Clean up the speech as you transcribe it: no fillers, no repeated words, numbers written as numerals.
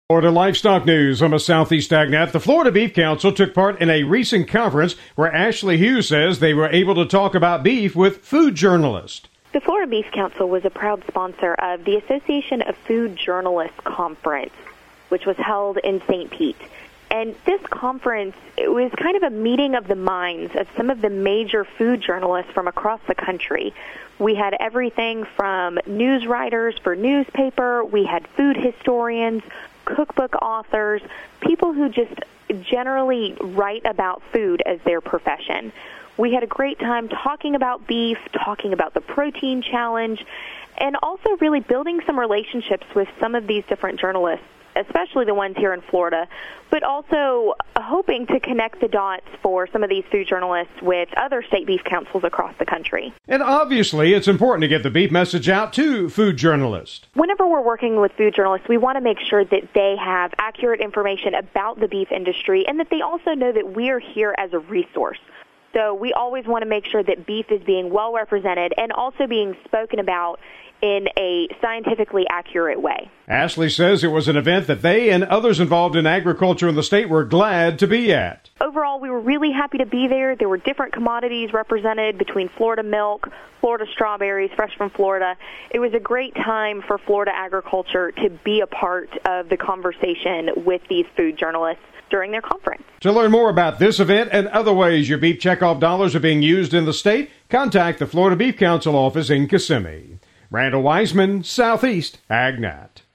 Florida Livestock News. I'm a Southeast AgNet. The Florida Beef Council took part in a recent conference where Ashley Hughes says they were able to talk about beef with food journalists. The Florida Beef Council was a proud sponsor of the Association of Food Journalists Conference, which was held in St. Pete. And this conference, it was kind of a meeting of the minds of some of the major food journalists from across the country. We had everything from news writers for newspaper, we had food historians, cookbook authors, people who just generally write about food as their profession. We had a great time talking about beef, talking about the protein challenge, and also really building some relationships with some of these different journalists, especially the ones here in Florida, but also hoping to connect the dots for some of these food journalists with other state beef councils across the country. And obviously, it's important to get the beef message out to food journalists. Whenever we're working with food journalists, we want to make sure that they have accurate information about the beef industry and that they also know that we're here as a resource. So we always want to make sure that beef is being well represented and also being spoken about in a scientifically accurate way. Ashley says it was an event that they and others involved in agriculture in the state were glad to be at. Overall, we were really happy to be there. There were different commodities represented between Florida milk, Florida strawberries, fresh from Florida. It was a great time for Florida agriculture to be a part of the conversation with these food journalists during their conference. To learn more about this event and other ways your beef checkoff dollars are being used in the state, contact the Florida Beef Council office in Kissimmee. Randall Wiseman, Southeast AgNet.